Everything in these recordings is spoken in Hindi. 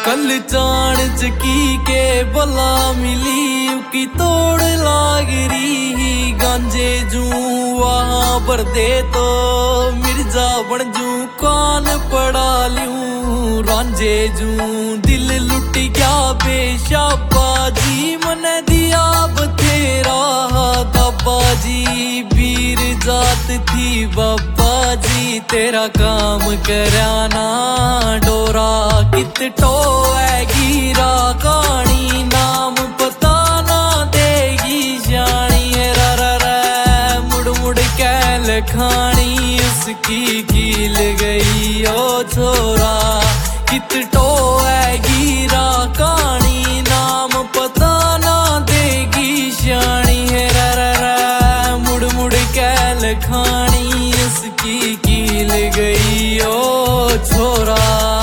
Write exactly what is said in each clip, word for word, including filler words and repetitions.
कल चाण चकी के बला मिली की तोड़ लाग रही गांजे जू वहां पर दे तो मिर्जा बन जू कान पड़ा लूं रांझे जू दिल लुट गया बेशाबा जी मन दिया बथेरा दाबा जी वीर जात थी बाबा जी तेरा काम कराना डोरा कित टोएगी रा कहानी नाम पता ना देगी जानी रा रा रा मुड़ मुड़ के लखानी उसकी कील गई ओ छोरा कित टोएगी रा कहानी नाम पता ना देगी जानी रा रा रा मुड़ मुड़ के लखानी उसकी कील गई ओ छोरा।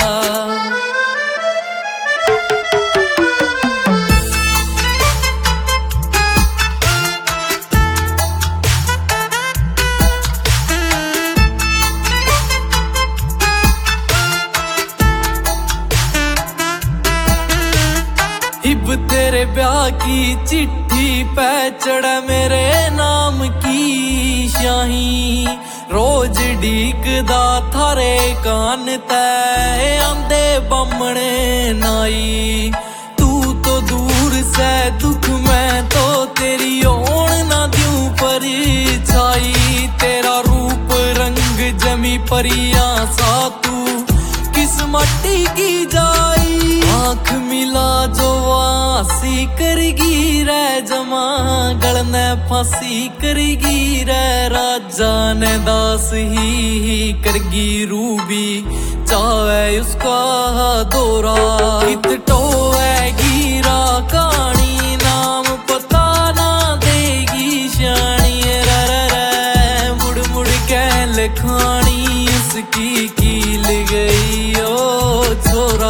हिब तेरे ब्याह की चिट्ठी पे चढ़ा मेरे नाम की शाही रोज डीकदा थारे कान तय आंदे बमने नाई तू तो दूर से दुख में तो तेरी ओण ना दूं पर छाई तेरा रूप रंग जमी परिया सा तू किस मट्टी की जाई आँख मिला जो वासी करगी रे जमा गलने फांसी करगी रे राजा ने दास ही करगी रूबी चाहे उसका दौरा इत टोएगी रा कहानी नाम पता ना देगी शानी रे रे रे मुड़ मुड़ के लखानी उसकी कील गई ओ छोरा।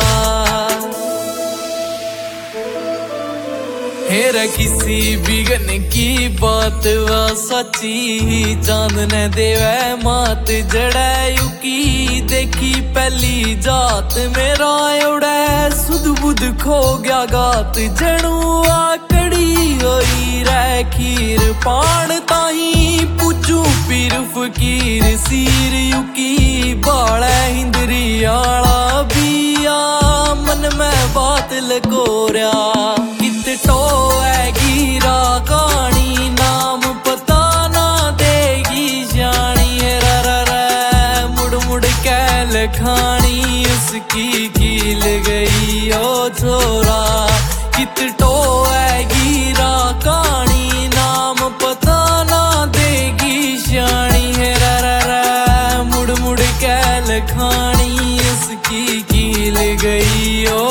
हेरा किसी बिगन की बात वा सच्ची चांद ने देवे मात जड़ायु की देखी पहली जात मेरा उड़े सुध बुध खो गया गात जणू आकड़ी होई रे खीर पान ताही पूछू पीर फकीर सीर युकी बाड़ा हिंदरी आला बिया मन में बात लकोरिया कित टोएगी रा कहानी नाम पता ना देगी जानी रा रा रा मुड़ मुड़ के लखानी उसकी कील गई ओ छोरा कित टोएगी रा कहानी नाम पता ना देगी जानी रा रा रा मुड़ मुड़ के लखानी उसकी कील गई ओ